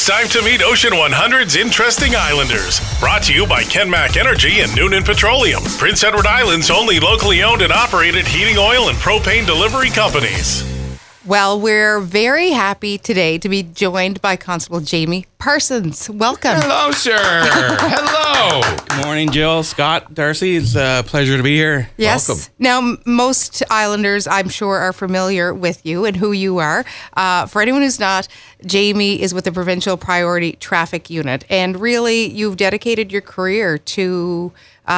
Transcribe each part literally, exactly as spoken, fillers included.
It's time to meet Ocean one hundred's interesting islanders. Brought to you by Kenmac Energy and Noonan Petroleum, Prince Edward Island's only locally owned and operated heating oil and propane delivery companies. Well, we're very happy today to be joined by Constable Jamie Parsons. Welcome. Hello, sir. Hello. Good morning, Jill, Scott, Darcy. It's a pleasure to be here. Yes. Welcome. Now, m- most Islanders, I'm sure, are familiar with you and who you are. Uh, for anyone who's not, Jamie is with the Provincial Priority Traffic Unit. And really, you've dedicated your career to,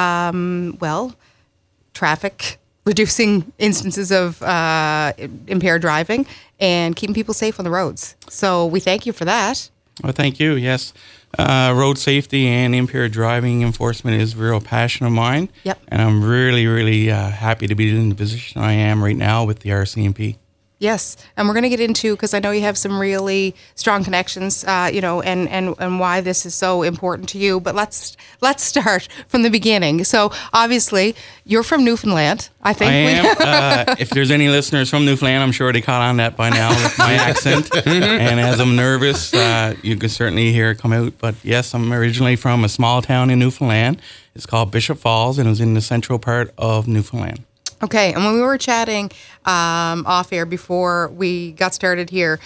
um, well, traffic reducing instances of uh, impaired driving and keeping people safe on the roads. So we thank you for that. Well, thank you. Yes. Uh, road safety and impaired driving enforcement is a real passion of mine. Yep. And I'm really, really uh, happy to be in the position I am right now with the R C M P. Yes, and we're going to get into, because I know you have some really strong connections, uh, you know, and, and, and why this is so important to you. But let's let's start from the beginning. So obviously, you're from Newfoundland, I think. I am. uh, if there's any listeners from Newfoundland, I'm sure they caught on that by now with my accent. And as I'm nervous, uh, you can certainly hear it come out. But yes, I'm originally from a small town in Newfoundland. It's called Bishop Falls, and it was in the central part of Newfoundland. Okay, and when we were chatting um, off air before we got started here,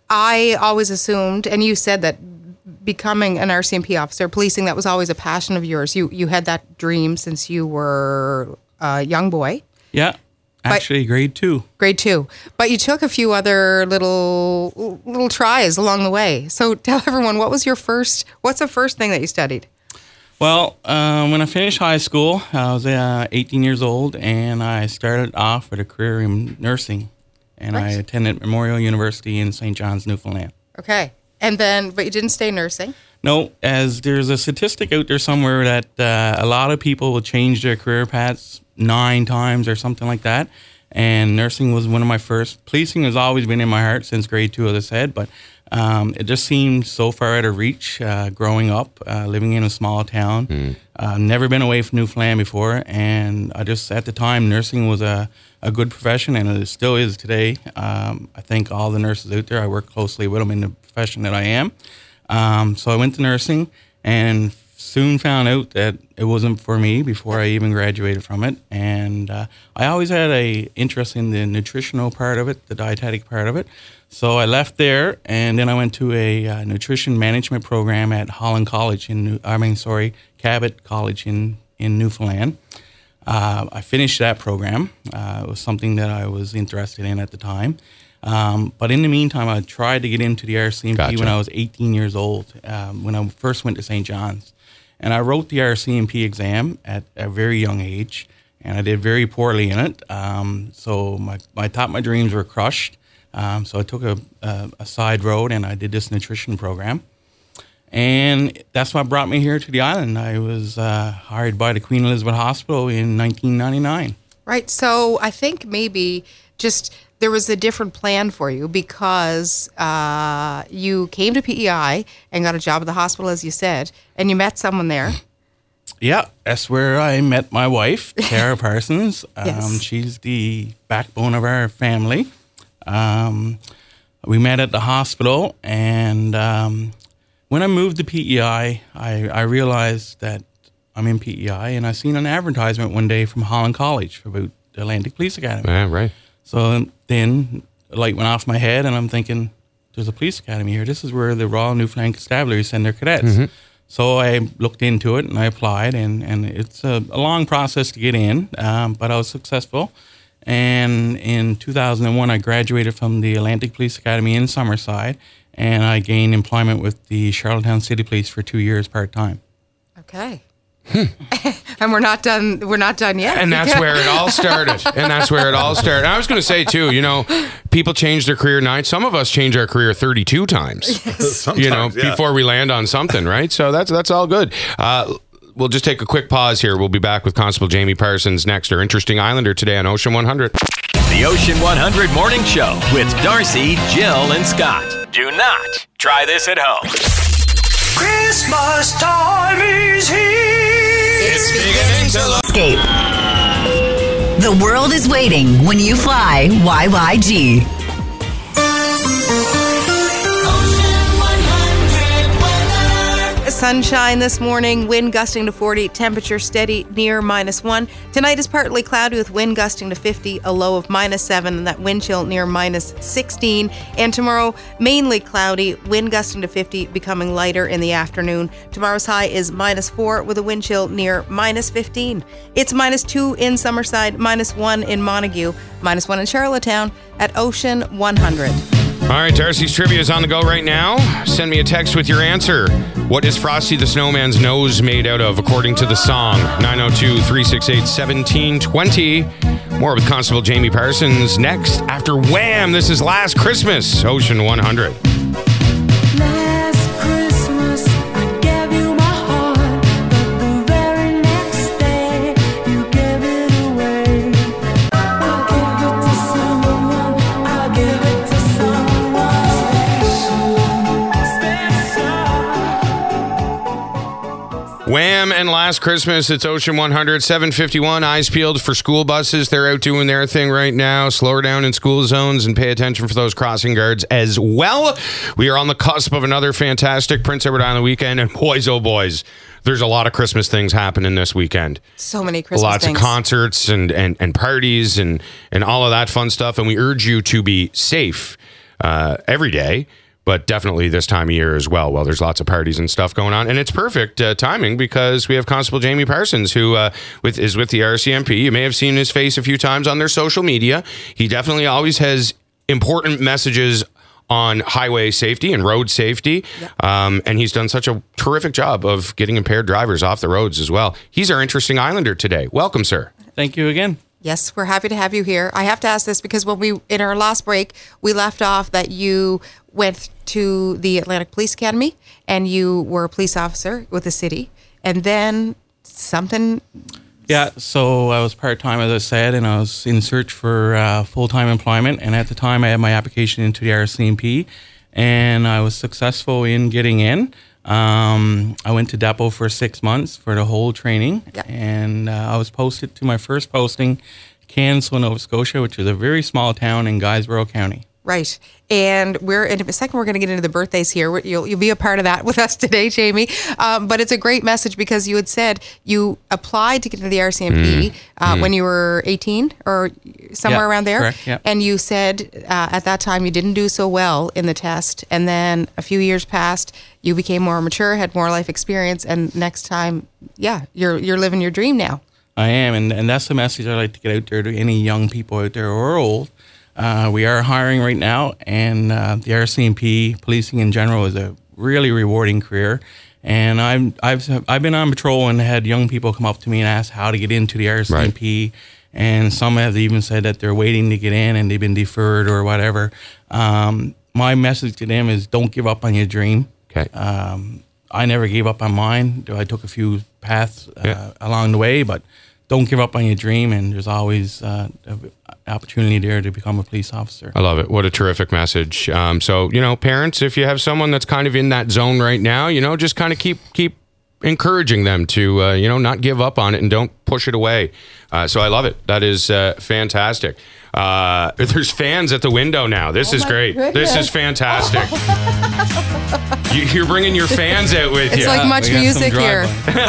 I always assumed, and you said that becoming an R C M P officer, policing, that was always a passion of yours. You you had that dream since you were a young boy. Yeah, actually, but, grade two. Grade two, but you took a few other little little tries along the way. So tell everyone, what was your first? What's the first thing that you studied? Well, uh, when I finished high school, I was uh, eighteen years old, and I started off with a career in nursing, and Right. I attended Memorial University in Saint John's, Newfoundland. Okay, and then, but you didn't stay nursing? No, as there's a statistic out there somewhere that uh, a lot of people will change their career paths nine times or something like that, and nursing was one of my first. Policing has always been in my heart since grade two, as I said, but Um, it just seemed so far out of reach uh, growing up, uh, living in a small town. Mm. Uh, never been away from Newfoundland before, and I just, at the time, nursing was a, a good profession, and it still is today. Um, I thank all the nurses out there. I work closely with them in the profession that I am. Um, so I went to nursing and soon found out that it wasn't for me before I even graduated from it. And uh, I always had a interest in the nutritional part of it, the dietetic part of it. So I left there, and then I went to a uh, nutrition management program at Holland College in, New, I mean, sorry, Cabot College in, in Newfoundland. Uh, I finished that program. Uh, it was something that I was interested in at the time. Um, but in the meantime, I tried to get into the R C M P Gotcha. when I was eighteen years old, um, when I first went to Saint John's. And I wrote the R C M P exam at a very young age, and I did very poorly in it. Um, so my, I thought my dreams were crushed. Um, so I took a, a, a side road, and I did this nutrition program. And that's what brought me here to the island. I was uh, hired by the Queen Elizabeth Hospital in nineteen ninety-nine. Right. So I think maybe just there was a different plan for you because uh, you came to P E I and got a job at the hospital, as you said, and you met someone there. Yeah, that's where I met my wife, Sarah Parsons. Um, Yes. She's the backbone of our family. Um, we met at the hospital, and um, when I moved to P E I, I, I realized that I'm in P E I, and I seen an advertisement one day from Holland College about the Atlantic Police Academy. Yeah, right. So then the light went off my head, and I'm thinking, there's a police academy here. This is where the Royal Newfoundland Constabulary send their cadets. Mm-hmm. So I looked into it, and I applied, and, and it's a, a long process to get in, um, but I was successful. And in two thousand one, I graduated from the Atlantic Police Academy in Summerside, and I gained employment with the Charlottetown City Police for two years part-time. Okay. And we're not done. We're not done yet. And that's where it all started. And that's where it all started. And I was going to say, too, you know, people change their career nine. Some of us change our career thirty-two times, you know, yeah. before we land on something, right? So that's that's all good. Uh, we'll just take a quick pause here. We'll be back with Constable Jamie Parsons next. Our interesting Islander today on Ocean one hundred. The Ocean one hundred Morning Show with Darcy, Jill, and Scott. Do not try this at home. Christmas time is here. It's beginning to look. Escape. The world is waiting when you fly Y Y G. Ocean one hundred. Sunshine this morning, wind gusting to forty, temperature steady near minus one. Tonight is partly cloudy with wind gusting to fifty, a low of minus seven, and that wind chill near minus sixteen. And tomorrow, mainly cloudy, wind gusting to fifty, becoming lighter in the afternoon. Tomorrow's high is minus four with a wind chill near minus fifteen. It's minus two in Summerside, minus one in Montague, minus one in Charlottetown at Ocean one hundred. All right, Darcy's Trivia is on the go right now. Send me a text with your answer. What is Frosty the Snowman's nose made out of, according to the song? nine oh two, three six eight, one seven two oh. More with Constable Jamie Parsons next after Wham! This is Last Christmas, Ocean one hundred. Last Christmas, I gave you my heart, but the very next day, you gave it away. I'll give it to someone, I'll give it to someone special. Wham! And Last Christmas, it's Ocean one hundred, seven fifty-one, eyes peeled for school buses. They're out doing their thing right now. Slow her down in school zones and pay attention for those crossing guards as well. We are on the cusp of another fantastic Prince Edward Island weekend, and boys, oh boys, there's a lot of Christmas things happening this weekend. So many Christmas Lots things. of concerts and, and, and parties and, and all of that fun stuff, and we urge you to be safe uh, every day. But definitely this time of year as well. Well, there's lots of parties and stuff going on. And it's perfect uh, timing because we have Constable Jamie Parsons, who uh, with, is with the R C M P. You may have seen his face a few times on their social media. He definitely always has important messages on highway safety and road safety. Yep. Um, and he's done such a terrific job of getting impaired drivers off the roads as well. He's our interesting Islander today. Welcome, sir. Thank you again. Yes, we're happy to have you here. I have to ask this because when we, in our last break, we left off that you went to the Atlantic Police Academy and you were a police officer with the city, and then something. Yeah, so I was part-time, as I said, and I was in search for uh, full-time employment. And at the time, I had my application into the R C M P, and I was successful in getting in. Um, I went to Depot for six months for the whole training, yeah. and uh, I was posted to my first posting, Cairnsville, Nova Scotia, which is a very small town in Guysborough County. Right. And we're in a second, we're going to get into the birthdays here. You'll, you'll be a part of that with us today, Jamie. Um, but it's a great message because you had said you applied to get into the R C M P mm. uh, mm. when you were eighteen or somewhere yeah, around there. Correct, yeah. And you said uh, at that time you didn't do so well in the test. And then a few years passed, you became more mature, had more life experience. And next time, yeah, you're you're living your dream now. I am. And, and that's the message I'd like to get out there to any young people out there who are old. Uh, we are hiring right now, and uh, the R C M P, policing in general, is a really rewarding career. And I'm, I've I've been on patrol and had young people come up to me and ask how to get into the R C M P. Right. And some have even said that they're waiting to get in and they've been deferred or whatever. Um, my message to them is don't give up on your dream. Okay. Um, I never gave up on mine. I took a few paths uh, yeah. along the way, but don't give up on your dream, and there's always uh, an opportunity there to become a police officer. I love it. What a terrific message. Um, so, you know, parents, if you have someone that's kind of in that zone right now, you know, just kind of keep keep encouraging them to, uh, you know, not give up on it and don't push it away. Uh, so I love it. That is uh, fantastic. Uh, there's fans at the window now. This oh is great. Goodness. This is fantastic. you, you're bringing your fans out with it's you. It's like much music here.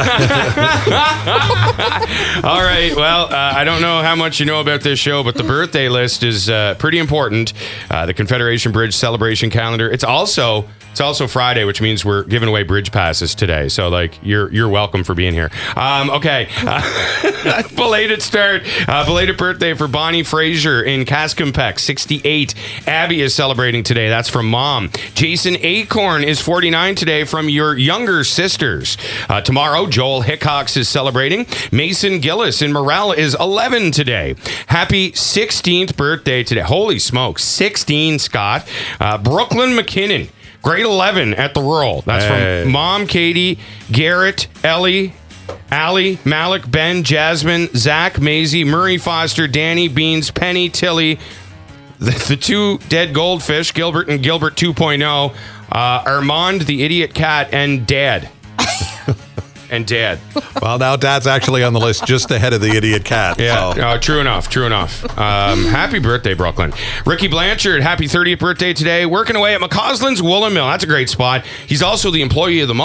All right. Well, uh, I don't know how much you know about this show, but the birthday list is uh, pretty important. Uh, the Confederation Bridge celebration calendar. It's also it's also Friday, which means we're giving away bridge passes today. So, like, you're you're welcome for being here. Um, okay. Uh, belated start. Uh, belated birthday for Bonnie Fraser in Cascompeck, sixty-eight. Abby is celebrating today. That's from Mom. Jason Acorn is forty-nine today from your younger sisters. Uh, tomorrow, Joel Hickox is celebrating. Mason Gillis in Morel is eleven today. Happy sixteenth birthday today. Holy smokes, sixteen, Scott. Uh, Brooklyn McKinnon, grade eleven at the Rural. That's hey. from Mom, Katie, Garrett, Ellie, Allie, Malik, Ben, Jasmine, Zach, Maisie, Murray Foster, Danny, Beans, Penny, Tilly, the, the two dead goldfish, Gilbert and Gilbert two point oh, uh, Armand, the idiot cat, and Dad. and Dad. Well, now Dad's actually on the list just ahead of the idiot cat. Yeah, so. uh, true enough, true enough. Um, happy birthday, Brooklyn. Ricky Blanchard, happy thirtieth birthday today. Working away at McCausland's Woolen Mill. That's a great spot. He's also the employee of the month.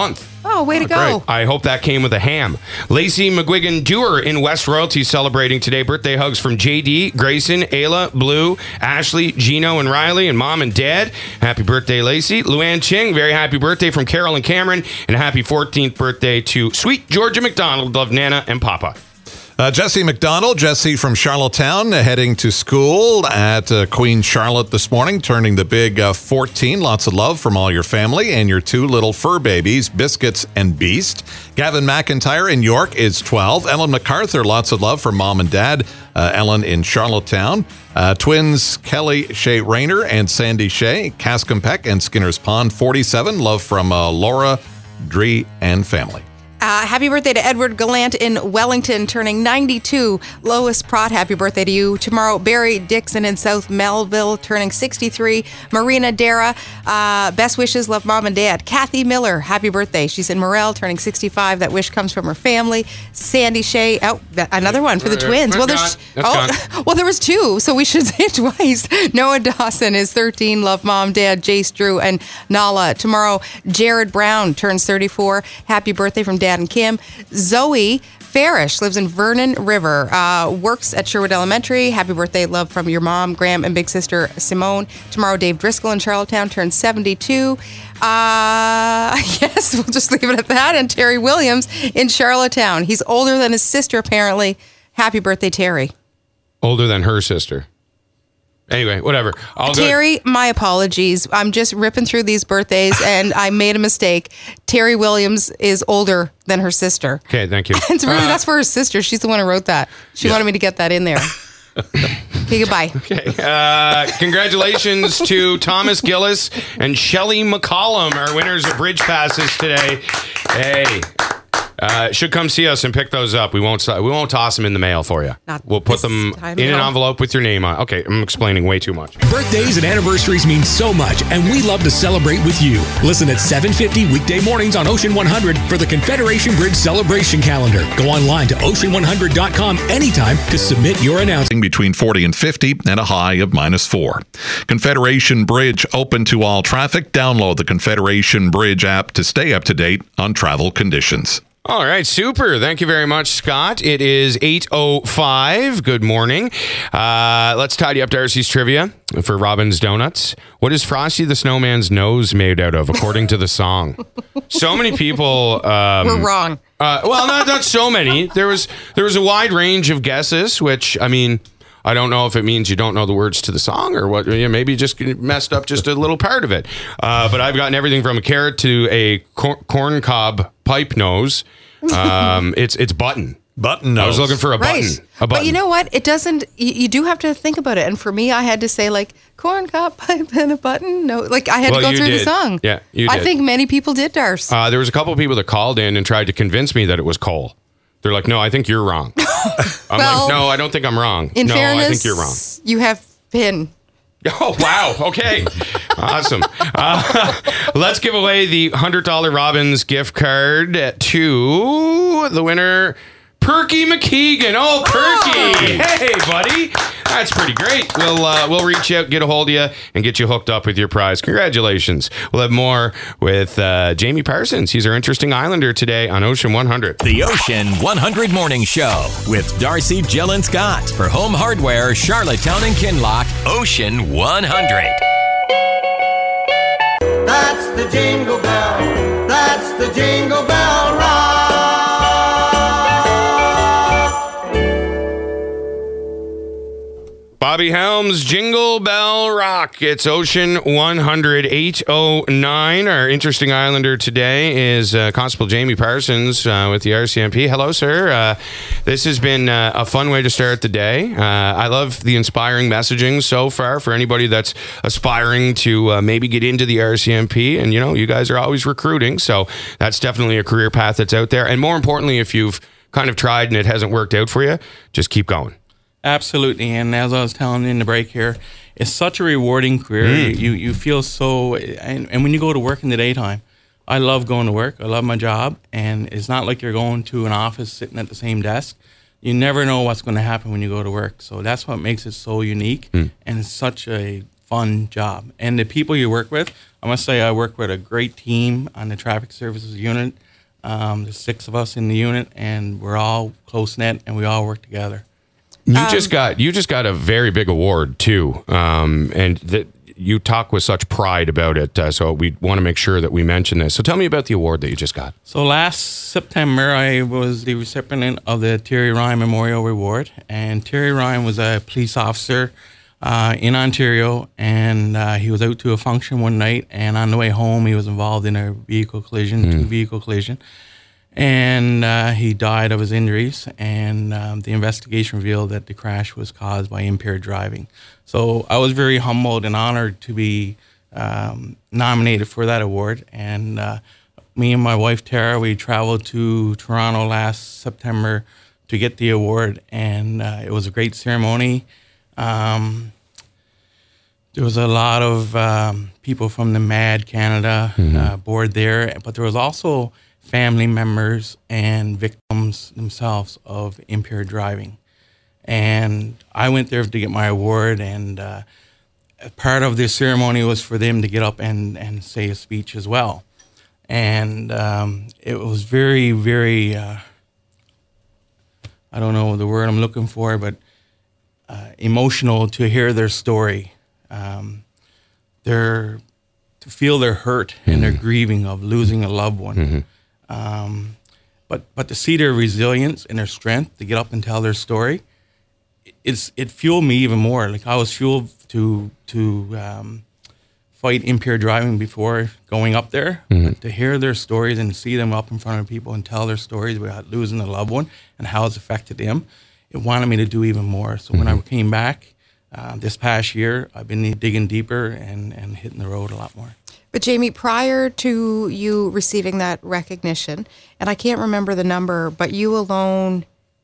Oh, way to go. I hope that came with a ham. Lacey McGuigan Dewar in West Royalty celebrating today. Birthday hugs from J D, Grayson, Ayla, Blue, Ashley, Gino, and Riley, and mom and dad. Happy birthday, Lacey. Luann Ching, very happy birthday from Carol and Cameron, and a happy fourteenth birthday to sweet Georgia McDonald. Love Nana and Papa. Uh, Jesse McDonald, Jesse from Charlottetown, uh, heading to school at uh, Queen Charlotte this morning, turning the big uh, fourteen. Lots of love from all your family and your two little fur babies, Biscuits and Beast. Gavin McIntyre in York is twelve. Ellen MacArthur, lots of love from mom and dad. Uh, Ellen in Charlottetown. Uh, twins Kelly Shea Rayner and Sandy Shea, Cascompec and Skinner's Pond, forty-seven. Love from uh, Laura, Dree, and family. Uh, happy birthday to Edward Gallant in Wellington, turning ninety-two. Lois Pratt, happy birthday to you. Tomorrow, Barry Dixon in South Melville, turning sixty-three. Marina Dara, uh, best wishes, love mom and dad. Kathy Miller, happy birthday. She's in Morel, turning sixty-five. That wish comes from her family. Sandy Shea, oh, that- another one for the twins. Well, there's That's oh, well, there was two, so we should say it twice. Noah Dawson is thirteen. Love mom, dad, Jace Drew, and Nala. Tomorrow, Jared Brown turns thirty-four. Happy birthday from dad and Kim. Zoe Farish lives in Vernon River, uh, works at Sherwood Elementary. Happy birthday, love from your mom, Graham, and big sister Simone. Tomorrow, Dave Driscoll in Charlottetown turns seventy-two. Uh, yes, we'll just leave it at that. And Terry Williams in Charlottetown. He's older than his sister, apparently. Happy birthday, Terry. Older than her sister. Anyway, whatever. All good. Terry, my apologies. I'm just ripping through these birthdays, and I made a mistake. Terry Williams is older than her sister. Okay, thank you. And really, Uh, that's for her sister. She's the one who wrote that. She Yeah. wanted me to get that in there. Okay, goodbye. Okay. Uh, congratulations to Thomas Gillis and Shelly McCollum, our winners of bridge passes today. Hey, uh, should come see us and pick those up. We won't. We won't toss them in the mail for you. Not we'll put this them time, in an no. envelope with your name on. Okay, I'm explaining way too much. Birthdays and anniversaries mean so much, and we love to celebrate with you. Listen at seven fifty weekday mornings on Ocean one hundred for the Confederation Bridge Celebration Calendar. Go online to ocean one hundred dot com anytime to submit your announcement. Between forty and fifty and a high of minus four. Confederation Bridge open to all traffic. Download the Confederation Bridge app to stay up to date on travel conditions. All right, super. Thank you very much, Scott. It is eight oh five. Good morning. Uh, let's tidy up Darcy's trivia for Robin's Donuts. What is Frosty the Snowman's nose made out of, according to the song? So many people... Um, We're wrong. Uh, well, not, not so many. There was there was a wide range of guesses, which, I mean... I don't know if it means you don't know the words to the song or what. You know, maybe you just messed up just a little part of it. Uh, but I've gotten everything from a carrot to a cor- corn cob pipe nose. Um, it's it's button. Button nose. I was looking for a button. Right. A button. But you know what? It doesn't, you, you do have to think about it. And for me, I had to say, like, corn cob pipe and a button. No, like, I had Well, to go you through the did. song. Yeah, you I did. think many people did, Darce. Uh, there was a couple of people that called in and tried to convince me that it was coal. They're like, no, I think you're wrong. I'm Well, like, no, I don't think I'm wrong. In no, fairness, I think you're wrong. you have been. Oh, wow. Okay. Awesome. Uh, let's give away the one hundred dollars Robbins gift card to the winner, Perky McKeegan. Oh, Perky. Hey, buddy. That's pretty great. We'll uh, we'll reach out, get a hold of you, and get you hooked up with your prize. Congratulations. We'll have more with uh, Jamie Parsons. He's our interesting Islander today on Ocean one hundred. The Ocean one hundred Morning Show with Darcy, Jill, and Scott. For Home Hardware, Charlottetown and Kinloch, Ocean one hundred. That's the jingle bell. That's the jingle bell rock. Bobby Helms, Jingle Bell Rock. It's Ocean one hundred, eight oh nine. Our interesting Islander today is uh, Constable Jamie Parsons uh, with the R C M P. Hello, sir. Uh, this has been uh, a fun way to start the day. Uh, I love the inspiring messaging so far for anybody that's aspiring to uh, maybe get into the R C M P. And, you know, you guys are always recruiting, so that's definitely a career path that's out there. And more importantly, if you've kind of tried and it hasn't worked out for you, just keep going. Absolutely, and as I was telling you in the break here, it's such a rewarding career. Mm. You you feel so, and, and when you go to work in the daytime, I love going to work. I love my job, and it's not like you're going to an office sitting at the same desk. You never know what's going to happen when you go to work. So that's what makes it so unique, Mm. and it's such a fun job. And the people you work with, I must say, I work with a great team on the traffic services unit. Um, there's six of us in the unit, and we're all close knit, and we all work together. You just got you just got a very big award too, um, and that you talk with such pride about it. Uh, so we want to make sure that we mention this. So tell me about the award that you just got. So last September, I was the recipient of the Terry Ryan Memorial Award, and Terry Ryan was a police officer uh, in Ontario, and uh, he was out to a function one night, and on the way home, he was involved in a vehicle collision, Mm. two vehicle collision. And uh, he died of his injuries, and um, the investigation revealed that the crash was caused by impaired driving. So I was very humbled and honored to be um, nominated for that award. And uh, me and my wife, Tara, we traveled to Toronto last September to get the award, and uh, it was a great ceremony. Um, there was a lot of um, people from the MAD Canada uh, board there, but there was also family members and victims themselves of impaired driving. And I went there to get my award, and uh, part of this ceremony was for them to get up and, and say a speech as well. And um, it was very, very, uh, I don't know the word I'm looking for, but uh, emotional to hear their story. Um, their, to feel their hurt and their grieving of losing a loved one. Mm-hmm. Um, but but to see their resilience and their strength to get up and tell their story, it's it fueled me even more. Like I was fueled to to um, fight impaired driving before going up there. Mm-hmm. But to hear their stories and see them up in front of people and tell their stories about losing a loved one and how it's affected them, it wanted me to do even more. So mm-hmm. when I came back uh, this past year, I've been digging deeper and, and hitting the road a lot more. But Jamie, prior to you receiving that recognition, and I can't remember the number, but you alone,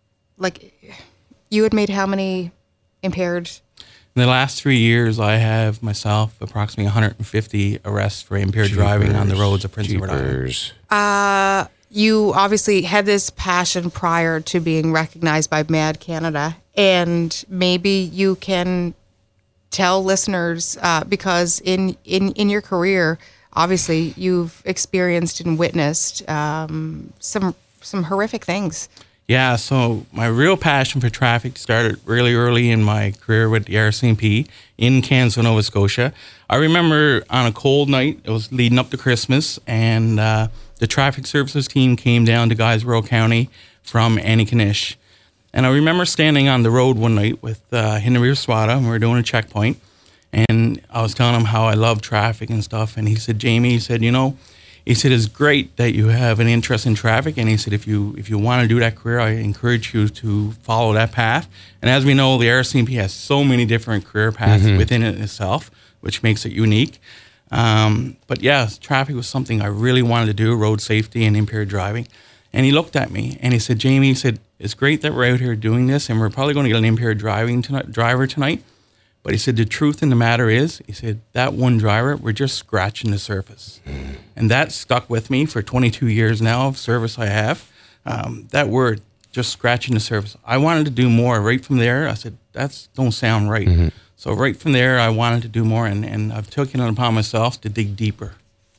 like, you had made how many impaired? In the last three years, I have myself approximately one hundred fifty arrests for impaired Jeepers, driving on the roads of Prince Edward Island. Jeepers. Uh, you obviously had this passion prior to being recognized by MAD Canada, and maybe you can tell listeners, uh, because in, in, in your career, obviously you've experienced and witnessed um, some some horrific things. Yeah, so my real passion for traffic started really early in my career with the R C M P in Kansas, Nova Scotia. I remember on a cold night, it was leading up to Christmas, and uh, the traffic services team came down to Guysborough County from Antigonish. And I remember standing on the road one night with uh, Henry Swada, and we were doing a checkpoint. And I was telling him how I love traffic and stuff. And he said, Jamie, he said, you know, he said, it's great that you have an interest in traffic. And he said, if you if you want to do that career, I encourage you to follow that path. And as we know, the R C M P has so many different career paths mm-hmm. within it itself, which makes it unique. Um, but yeah, traffic was something I really wanted to do, road safety and impaired driving. And he looked at me and he said, Jamie, he said, it's great that we're out here doing this, and we're probably going to get an impaired driving tonight, driver tonight. But he said, the truth in the matter is, he said, that one driver, we're just scratching the surface. Mm. And that stuck with me for twenty-two years now of service I have. Um, that word, just scratching the surface. I wanted to do more. Right from there, I said, that don't sound right. Mm-hmm. So right from there, I wanted to do more, and, and I've taken it upon myself to dig deeper.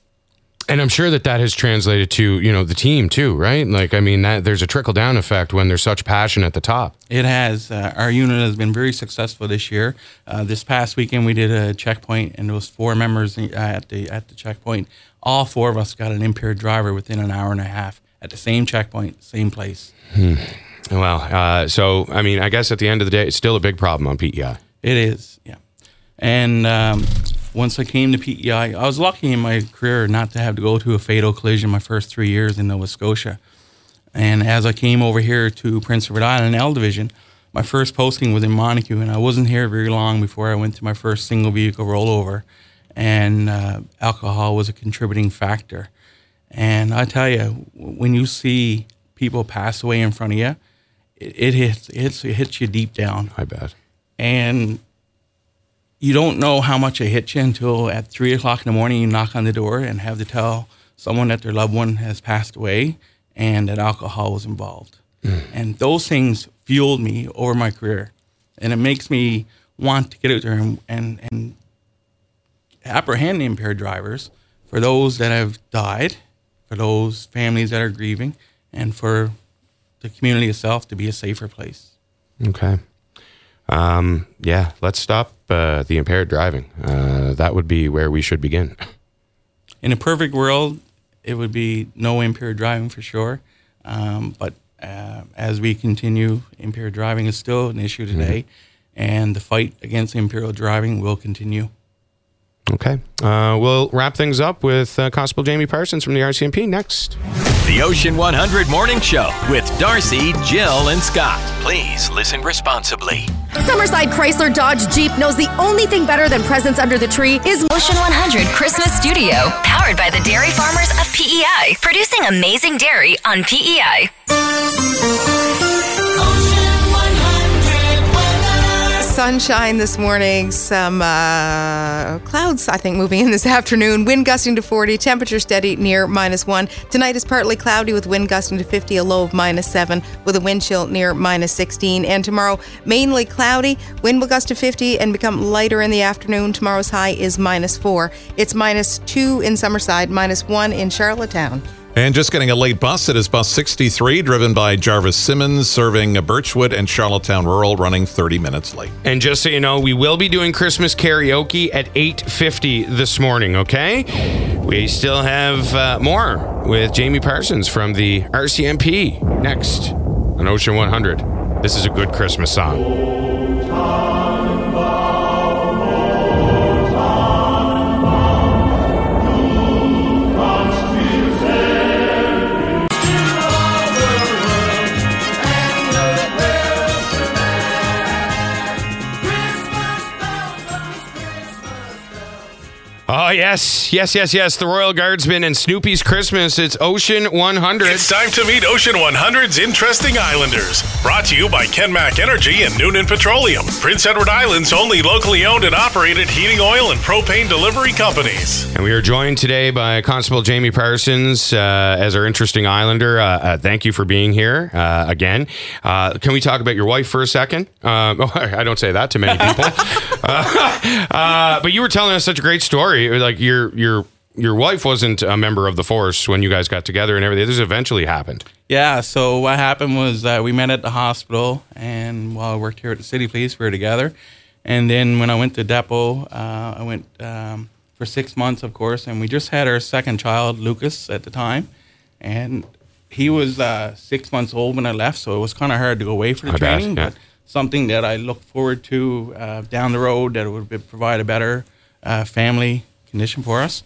And I'm sure that that has translated to, you know, the team too, right? Like, I mean, that there's a trickle down effect when there's such passion at the top. It has. Uh, our unit has been very successful this year. Uh, this past weekend, we did a checkpoint, and there was four members at the at the checkpoint. All four of us got an impaired driver within an hour and a half at the same checkpoint, same place. Hmm. Well, uh, so I mean, I guess at the end of the day, it's still a big problem on P E I. It is, yeah. And um, once I came to P E I, I was lucky in my career not to have to go to a fatal collision my first three years in Nova Scotia. And as I came over here to Prince Edward Island L Division, my first posting was in Montague, and I wasn't here very long before I went to my first single vehicle rollover, and uh, alcohol was a contributing factor. And I tell you, when you see people pass away in front of you, it, it hits it hits, it hits you deep down. I bet. And you don't know how much it hits you until at three o'clock in the morning you knock on the door and have to tell someone that their loved one has passed away and that alcohol was involved. Mm. And those things fueled me over my career. And it makes me want to get out there and, and, and apprehend impaired drivers for those that have died for those families that are grieving, and for the community itself to be a safer place. Okay. Um, yeah, let's stop uh, the impaired driving. Uh, that would be where we should begin. In a perfect world, it would be no impaired driving for sure. Um, but uh, as we continue, impaired driving is still an issue today, mm-hmm. and the fight against impaired driving will continue. Okay. Uh, we'll wrap things up with uh, Constable Jamie Parsons from the R C M P next. The Ocean one hundred Morning Show with Darcy, Jill, and Scott. Please listen responsibly. Summerside Chrysler Dodge Jeep knows the only thing better than presents under the tree is Ocean one hundred Christmas Studio, powered by the dairy farmers of P E I, producing amazing dairy on P E I. Sunshine this morning, some uh, clouds, I think, moving in this afternoon. Wind gusting to forty, temperature steady near minus one. Tonight is partly cloudy with wind gusting to fifty, a low of minus seven, with a wind chill near minus sixteen. And tomorrow, mainly cloudy, wind will gust to fifty and become lighter in the afternoon. Tomorrow's high is minus four. It's minus two in Summerside, minus one in Charlottetown. And just getting a late bus. It is bus sixty-three, driven by Jarvis Simmons, serving Birchwood and Charlottetown Rural, running thirty minutes late. And just so you know, we will be doing Christmas karaoke at eight fifty this morning, okay? We still have uh, more with Jamie Parsons from the R C M P next on Ocean one hundred. This is a good Christmas song. Oh, yes, yes, yes, yes. The Royal Guardsman and Snoopy's Christmas. It's Ocean one hundred. It's time to meet Ocean one hundred's Interesting Islanders. Brought to you by Kenmac Energy and Noonan Petroleum. Prince Edward Island's only locally owned and operated heating oil and propane delivery companies. And we are joined today by Constable Jamie Parsons uh, as our Interesting Islander. Uh, uh, thank you for being here uh, again. Uh, can we talk about your wife for a second? Uh, oh, I don't say that to many people. uh, uh, but you were telling us such a great story. Like your your your wife wasn't a member of the force when you guys got together and everything. This eventually happened. Yeah, so what happened was that we met at the hospital, and while I worked here at the City Police, we were together. And then when I went to depot, uh, I went um, for six months, of course, and we just had our second child, Lucas, at the time. And he was uh, six months old when I left, so it was kind of hard to go away for the I training, bet, yeah. but something that I look forward to uh, down the road that would be, provide a better uh, family condition for us.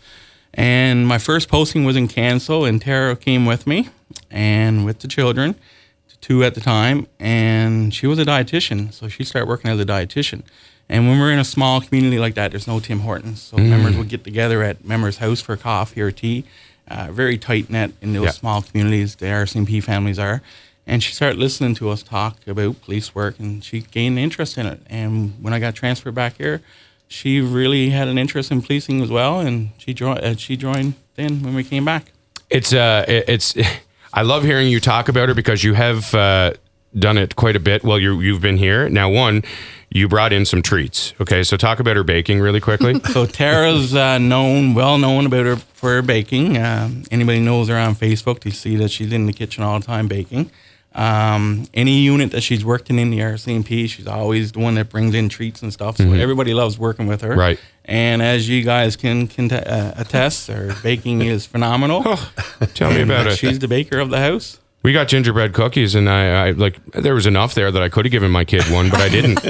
And my first posting was in Cancel, and Tara came with me and with the children, two at the time, and she was a dietitian, so she started working as a dietitian. And when we're in a small community like that, there's no Tim Hortons, so Mm. members would get together at members' house for coffee or tea. Uh, very tight net in those Yeah. small communities, the R C M P families are. And she started listening to us talk about police work, and she gained interest in it. And when I got transferred back here, she really had an interest in policing as well, and she joined. Uh, she joined then when we came back. It's uh, it- it's. I love hearing you talk about her because you have uh, done it quite a bit while you you've been here. Now, one, you brought in some treats. Okay, so talk about her baking really quickly. So Tara's uh, known, well known about her for her baking. Um, anybody knows her on Facebook, they see that she's in the kitchen all the time baking. Um, any unit that she's worked in in the R C M P, she's always the one that brings in treats and stuff. So Mhm. everybody loves working with her. Right. And as you guys can, can uh, attest, her baking is phenomenal. Tell me And, about uh, it. She's the baker of the house. We got gingerbread cookies, and I, I like there was enough there that I could have given my kid one, but I didn't.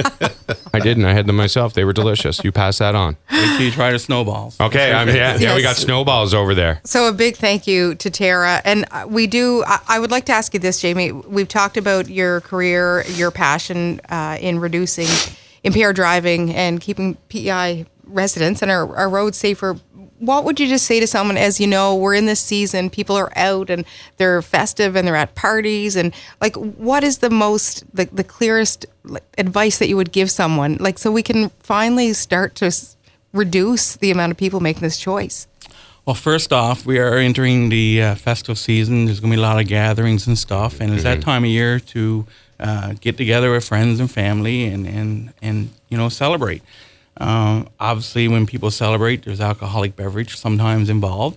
I didn't. I had them myself. They were delicious. You pass that on. Wait till you try the snowballs. Okay. I mean, yeah, yeah, we got Yes. snowballs over there. So a big thank you to Tara. And uh, we do, I, I would like to ask you this, Jamie. We've talked about your career, your passion uh, in reducing impaired driving and keeping P E I residents and our, our roads safer. What would you just say to someone, as you know, we're in this season, people are out and they're festive and they're at parties, and like, what is the most, the, the clearest like, advice that you would give someone, like, so we can finally start to s- reduce the amount of people making this choice? Well, first off, we are entering the uh, festive season. There's going to be a lot of gatherings and stuff, and it's that time of year to uh, get together with friends and family and, and, and you know, celebrate. Um, obviously, when people celebrate, there's alcoholic beverage sometimes involved,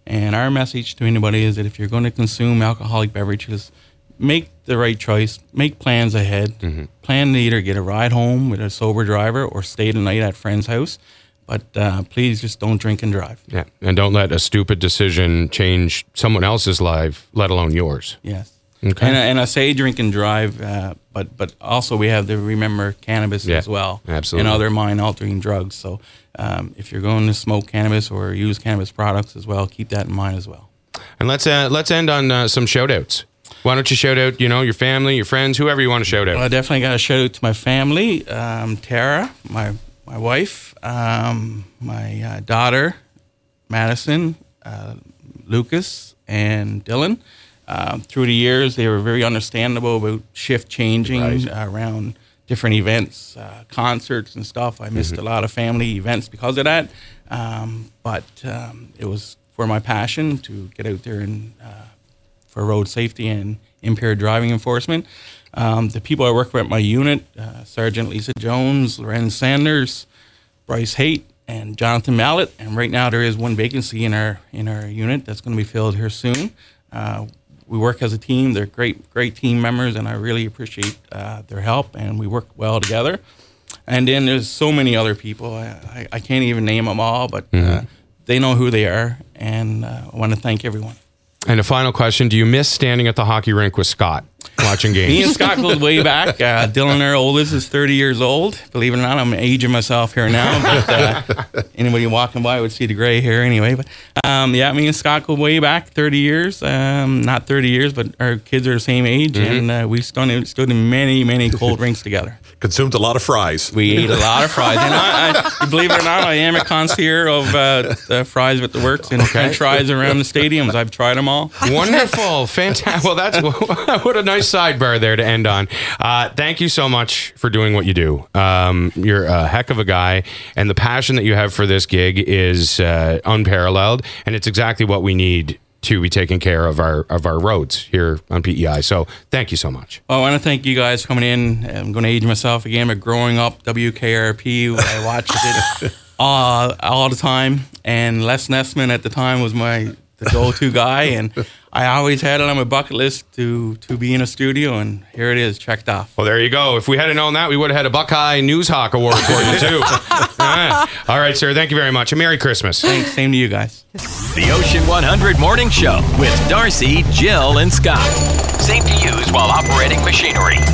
And our message to anybody is that if you're going to consume alcoholic beverages, make the right choice. Make plans ahead. Mm-hmm. Plan to either get a ride home with a sober driver or stay the night at a friend's house. But uh, please just don't drink and drive. Yeah, and don't let a stupid decision change someone else's life, let alone yours. Yes. Okay. And, and I say drink and drive, uh, but but also we have to remember cannabis Yeah, as well. absolutely. And other mind-altering drugs. So um, if you're going to smoke cannabis or use cannabis products as well, keep that in mind as well. And let's uh, let's end on uh, some shout outs. Why don't you shout out, you know, your family, your friends, whoever you want to shout out. Well, I definitely got to shout out to my family, um, Tara, my my wife, um, my uh, daughter, Madison, uh, Lucas, and Dylan. Um, through the years, they were very understandable about shift changing Right. uh, around different events, uh, concerts and stuff. I missed Mhm. a lot of family events because of that. Um, but um, it was for my passion to get out there and uh, for road safety and impaired driving enforcement. Um, the people I work with at my unit, uh, Sergeant Lisa Jones, Loren Sanders, Bryce Haight, and Jonathan Mallet. And right now there is one vacancy in our in our unit that's going to be filled here soon. Uh, we work as a team. They're great, great team members, and I really appreciate uh, their help, and we work well together. And then there's so many other people. I, I, I can't even name them all, but uh, Mhm. they know who they are, and uh, I want to thank everyone. And a final question, do you miss standing at the hockey rink with Scott, watching games? Me and Scott goes way back. Uh, Dylan, our oldest, is thirty years old. Believe it or not, I'm aging myself here now. But uh, anybody walking by would see the gray hair anyway. But um, yeah, me and Scott go way back thirty years. Um, not thirty years, but our kids are the same age. Mhm. And uh, we stood in, stood in many, many cold rinks together. Consumed a lot of fries. We ate a lot of fries. And I, I, believe it or not, I am a connoisseur of uh, the fries with the works and French fries around the stadiums. I've tried them all. Wonderful. Fantastic. Well, that's what a nice sidebar there to end on. Uh, thank you so much for doing what you do. Um, you're a heck of a guy, and the passion that you have for this gig is uh, unparalleled, and it's exactly what we need to be taking care of our of our roads here on P E I. So thank you so much. Well, I want to thank you guys for coming in. I'm going to age myself again, but growing up, W K R P, I watched it all, all the time. And Les Nessman at the time was my the go-to guy. And I always had it on my bucket list to, to be in a studio. And here it is, checked off. Well, there you go. If we had known that, we would have had a Buckeye News Hawk Award for you, too. All right. All right, sir. Thank you very much. And Merry Christmas. Thanks. Same to you guys. The Ocean one hundred Morning Show with Darcy, Jill, and Scott. Safety used while operating machinery.